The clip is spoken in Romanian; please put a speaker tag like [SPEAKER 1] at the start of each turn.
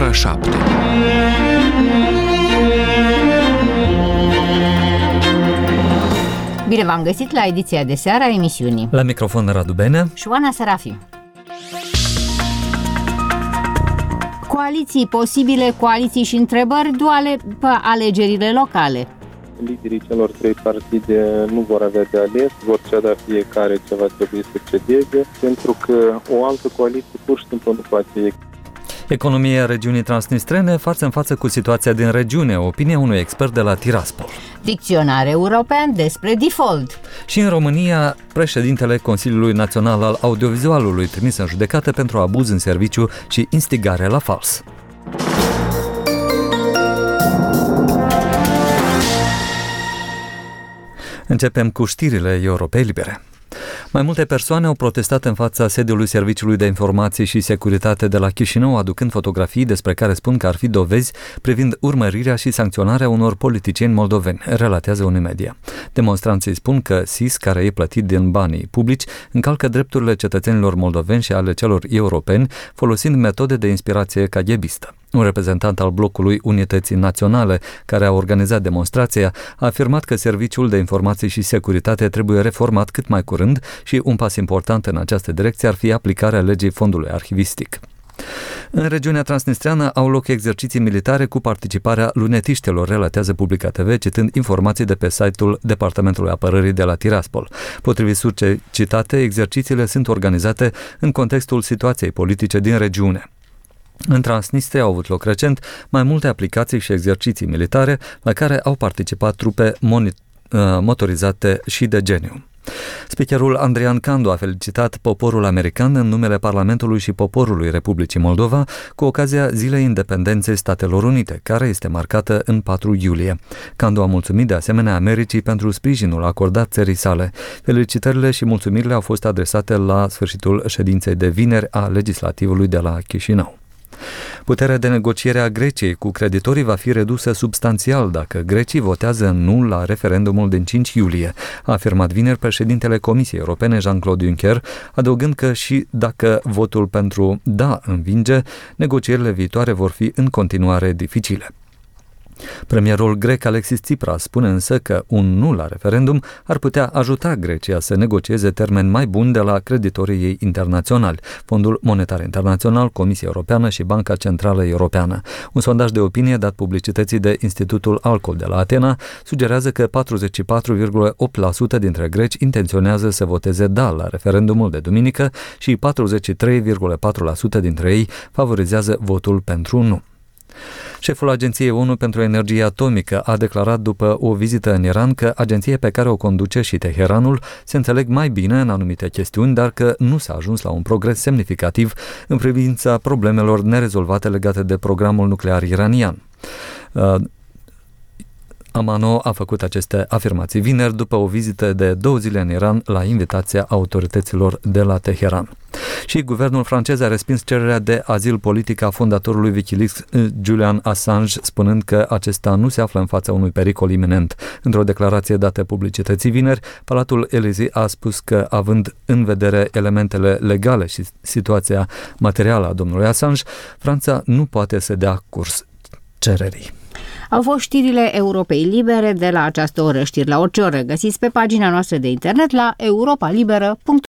[SPEAKER 1] ora 7.
[SPEAKER 2] Bine v-am găsit la ediția de seară a emisiunii.
[SPEAKER 3] La microfon Radu Benea
[SPEAKER 2] și Oana Serafim. Coaliții posibile, coaliții și întrebări duale pe alegerile locale.
[SPEAKER 4] Liderii celor trei partide nu vor avea de ales, vor ceda fiecare ce va trebui să cedeze, pentru că o altă coaliție pur și simplu nu poate.
[SPEAKER 3] Economia regiunii transnistrene față în față cu situația din regiune, opinia unui expert de la Tiraspol.
[SPEAKER 2] Dicționar european despre default.
[SPEAKER 3] Și în România, președintele Consiliului Național al Audiovizualului trimis în judecată pentru abuz în serviciu și instigare la fals. Începem cu știrile Europei Libere. Mai multe persoane au protestat în fața sediului Serviciului de Informații și Securitate de la Chișinău, aducând fotografii despre care spun că ar fi dovezi privind urmărirea și sancționarea unor politicieni moldoveni, relatează Unimedia. Demonstranții spun că SIS, care e plătit din banii publici, încalcă drepturile cetățenilor moldoveni și ale celor europeni, folosind metode de inspirație KGBistă. Un reprezentant al Blocului Unității Naționale, care a organizat demonstrația, a afirmat că Serviciul de Informații și Securitate trebuie reformat cât mai curând și un pas important în această direcție ar fi aplicarea legii fondului arhivistic. În regiunea transnistreană au loc exerciții militare cu participarea lunetiștilor, relatează Publica TV, citând informații de pe site-ul Departamentului Apărării de la Tiraspol. Potrivit surse citate, exercițiile sunt organizate în contextul situației politice din regiune. În Transnistria au avut loc recent mai multe aplicații și exerciții militare la care au participat trupe motorizate și de geniu. Speakerul Andrian Candu a felicitat poporul american în numele Parlamentului și poporului Republicii Moldova cu ocazia Zilei Independenței Statelor Unite, care este marcată în 4 iulie. Candu a mulțumit de asemenea Americii pentru sprijinul acordat țării sale. Felicitările și mulțumirile au fost adresate la sfârșitul ședinței de vineri a legislativului de la Chișinău. Puterea de negociere a Greciei cu creditorii va fi redusă substanțial dacă grecii votează nu la referendumul din 5 iulie, a afirmat vineri președintele Comisiei Europene Jean-Claude Juncker, adăugând că și dacă votul pentru da învinge, negocierile viitoare vor fi în continuare dificile. Premierul grec Alexis Tsipras spune însă că un nu la referendum ar putea ajuta Grecia să negocieze termeni mai buni de la creditorii ei internaționali, Fondul Monetar Internațional, Comisia Europeană și Banca Centrală Europeană. Un sondaj de opinie dat publicității de Institutul Alcol de la Atena sugerează că 44,8% dintre greci intenționează să voteze da la referendumul de duminică și 43,4% dintre ei favorizează votul pentru nu. Șeful Agenției ONU pentru Energie Atomică a declarat după o vizită în Iran că agenția pe care o conduce și Teheranul se înțeleg mai bine în anumite chestiuni, dar că nu s-a ajuns la un progres semnificativ în privința problemelor nerezolvate legate de programul nuclear iranian. Amano a făcut aceste afirmații vineri după o vizită de 2 zile în Iran la invitația autorităților de la Teheran. Și guvernul francez a respins cererea de azil politic a fondatorului Wikileaks, Julian Assange, spunând că acesta nu se află în fața unui pericol iminent. Într-o declarație dată publicității vineri, Palatul Élysée a spus că, având în vedere elementele legale și situația materială a domnului Assange, Franța nu poate să dea curs cererii.
[SPEAKER 2] Au fost știrile Europei Libere de la această oră. Știri la orice oră găsiți pe pagina noastră de internet la europalibera.ro.